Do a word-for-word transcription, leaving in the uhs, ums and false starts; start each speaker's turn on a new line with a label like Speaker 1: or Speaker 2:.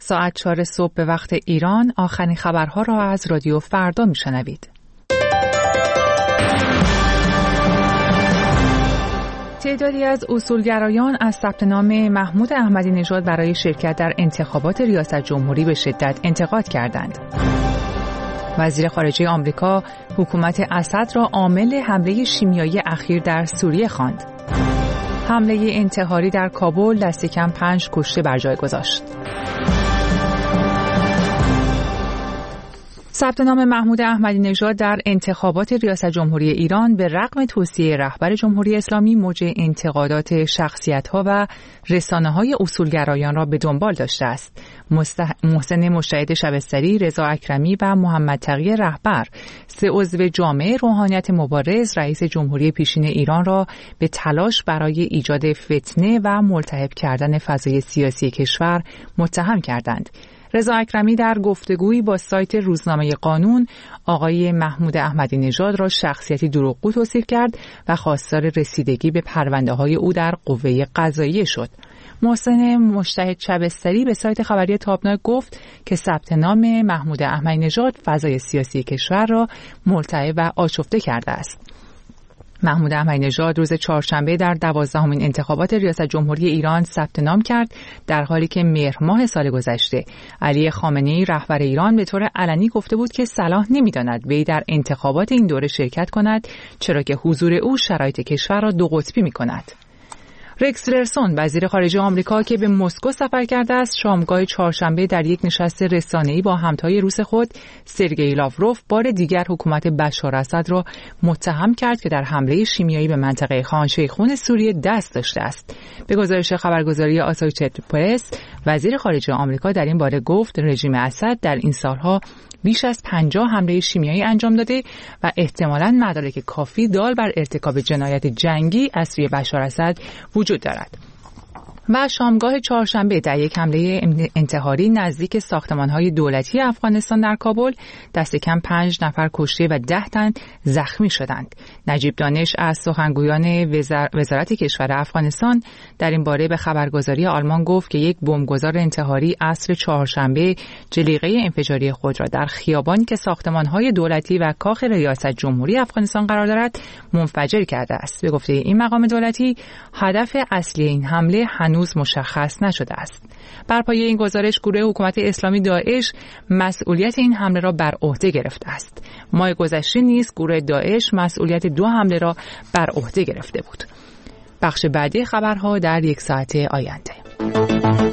Speaker 1: ساعت چهار صبح به وقت ایران آخرین خبرها را از رادیو فردا میشنوید. تعدادی از اصولگرایان از ثبت نام محمود احمدی نژاد برای شرکت در انتخابات ریاست جمهوری به شدت انتقاد کردند. وزیر خارجه آمریکا حکومت اسد را عامل حمله شیمیایی اخیر در سوریه خواند. حمله انتحاری در کابل دست کم پنج کشته بر جای گذاشت. ثبت نام محمود احمدی نژاد در انتخابات ریاست جمهوری ایران به رغم توصیه رهبر جمهوری اسلامی موج انتقادات شخصیت‌ها و رسانه‌های اصولگرایان را به دنبال داشته است. محسن مجتهد شبستری، رضا اکرمی و محمد تقی رهبر، سه عضو جامعه روحانیت مبارز رئیس جمهوری پیشین ایران را به تلاش برای ایجاد فتنه و ملتهب کردن فضای سیاسی کشور متهم کردند. رضا اکرمی در گفتگویی با سایت روزنامه قانون آقای محمود احمدی نژاد را شخصیتی دروغگو توصیف کرد و خواستار رسیدگی به پرونده‌های او در قوه قضاییه شد. محسن مجتهد شبستری به سایت خبری تابناک گفت که ثبت نام محمود احمدی نژاد فضای سیاسی کشور را ملتهب و آشفته کرده است. محمود احمدی نژاد روز چهارشنبه در دوازدهمین انتخابات ریاست جمهوری ایران ثبت نام کرد، در حالی که مهر ماه سال گذشته علی خامنه‌ای رهبر ایران به طور علنی گفته بود که صلاح نمی‌داند وی در انتخابات این دوره شرکت کند، چرا که حضور او شرایط کشور را دو قطبی می‌کند. رکس تیلرسون وزیر خارجه آمریکا که به مسکو سفر کرده است، شامگاه چهارشنبه در یک نشست رسانه‌ای با همتای روس خود سرگئی لاوروف بار دیگر حکومت بشار اسد را متهم کرد که در حمله شیمیایی به منطقه خان شیخون سوریه دست داشته است. به گزارش خبرگزاری آسوشیتد پرس، وزیر خارجه آمریکا در این باره گفت رژیم اسد در این سالها بیش از پنجاه حمله شیمیایی انجام داده و احتمالاً مدارک کافی دال بر ارتکاب جنایت جنگی از سوی بشار اسد وجود دارد. و شامگاه چهارشنبه در یک حمله انتحاری نزدیک ساختمان‌های دولتی افغانستان در کابل دست کم پنج نفر کشته و ده تن زخمی شدند. نجیب دانش از سخنگویان وزار... وزارت کشور افغانستان در این باره به خبرگزاری آلمان گفت که یک بمبگذار انتحاری عصر چهارشنبه جلیقه انفجاری خود را در خیابانی که ساختمان‌های دولتی و کاخ ریاست جمهوری افغانستان قرار دارد منفجر کرده است. به گفته این مقام دولتی، هدف اصلی این حمله هنوز مشخص نشده است. بر پایه این گزارش گروه حکومت اسلامی داعش مسئولیت این حمله را بر عهده گرفته است. ماه گذشته نیز گروه داعش مسئولیت دو حمله را بر عهده گرفته بود. بخش بعدی خبرها در یک ساعت آینده.